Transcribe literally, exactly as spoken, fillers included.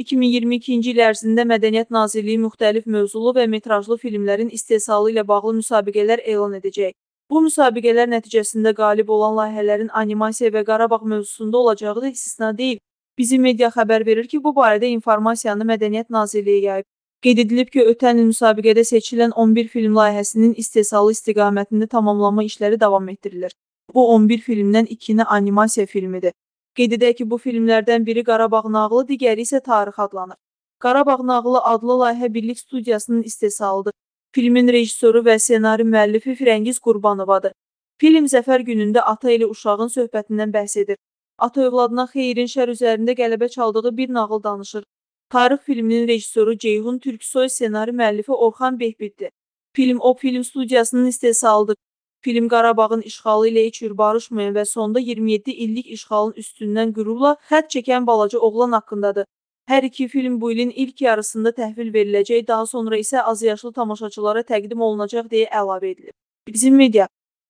iki min iyirmi ikinci il ərzində Mədəniyyət Nazirliyi müxtəlif mövzulu və metrajlı filmlərin istehsalı ilə bağlı müsabiqələr elan edəcək. Bu müsabiqələr nəticəsində qalib olan layihələrin animasiya və Qarabağ mövzusunda olacağı da istisna deyil. Bizim media xəbər verir ki, bu barədə informasiyanı Mədəniyyət Nazirliyi yayıb. Qeyd edilib ki, ötən il müsabiqədə seçilən on bir film layihəsinin istehsalı istiqamətində tamamlanma işləri davam etdirilir. Bu on bir filmdən ikini animasiya filmidir. Qeyd edək ki, bu filmlərdən biri Qarabağ nağılı, digəri isə Tarix adlanır. Qarabağ nağılı adlı layihə Birlik Studiyasının istehsalıdır. Filmin rejissoru və ssenari müəllifi Firəngiz Qurbanovadır. Film Zəfər günündə ata ilə uşağın söhbətindən bəhs edir. Ata övladına xeyrin şər üzərində qələbə çaldığı bir nağıl danışır. Tarix filminin rejissoru Ceyhun Türksoy, ssenari müəllifi Orxan Behbiddir. Film O Film Studiyasının istehsalıdır. Film Qarabağın işğalı ilə heç cür barışmayan və sonda iyirmi yeddi illik işğalın üstündən qürurla xətt çəkən balaca oğlan haqqındadır. Hər iki film bu ilin ilk yarısında təhvil veriləcək, daha sonra isə azyaşlı tamaşaçılara təqdim olunacaq deyə əlavə edilib. Bizim media